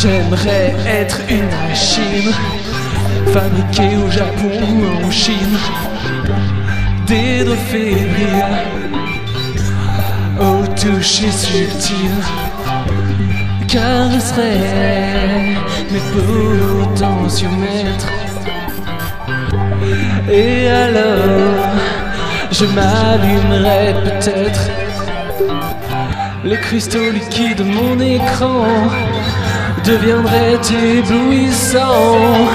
J'aimerais être une machine fabriquée au Japon ou en Chine, des doigts fébriles au toucher subtil, caresserait mes potentiomètres. Et alors, je m'allumerais peut-être. Les cristaux liquides de mon écran deviendraient éblouissants.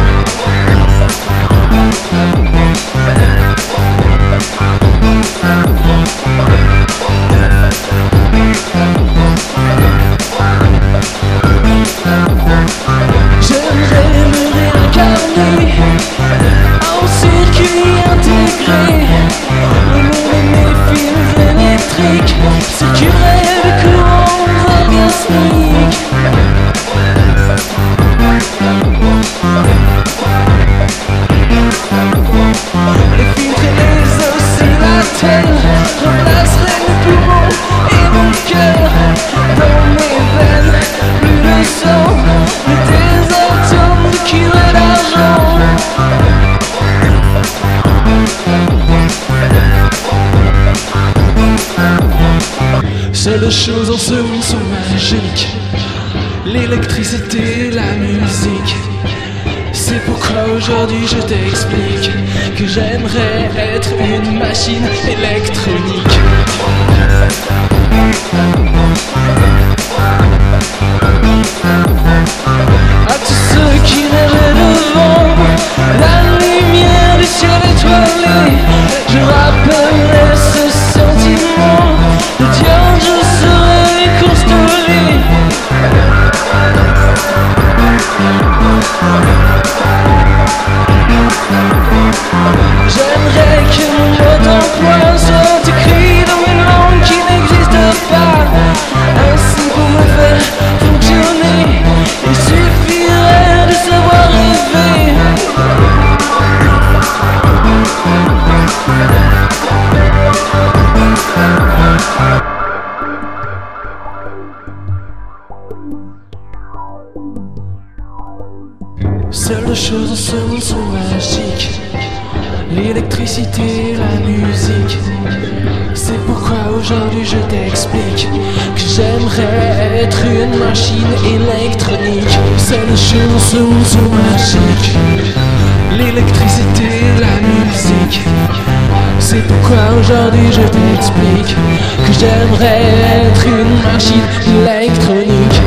J'aimerais me réincarner en circuit intégré. Le monde de mes fils électriques circulerait de courants orgasmiques. Les filtres et les oscillateurs remplaceraient mes poumons et mon cœur. Dans mes veines, plus de sang, mais des atomes de kilos d'argent. Seules choses en ce monde sont magiques, l'électricité, la musique. C'est pourquoi aujourd'hui je t'explique que j'aimerais être une machine électronique. À tous ceux qui rêvaient devant la lumière du ciel étoilé, je rappellerai ce sentiment. Le diable, je serai constellé. J'aimerais que mon mode d'emploi soit écrit dans une langue qui n'existe pas. Ainsi pour me faire fonctionner, il suffirait de savoir rêver. Seules choses en ce monde sont magiques, l'électricité, la musique. C'est pourquoi aujourd'hui je t'explique que j'aimerais être une machine électronique. Seules choses en ce monde sont magiques, l'électricité, la musique. C'est pourquoi aujourd'hui je t'explique que j'aimerais être une machine électronique.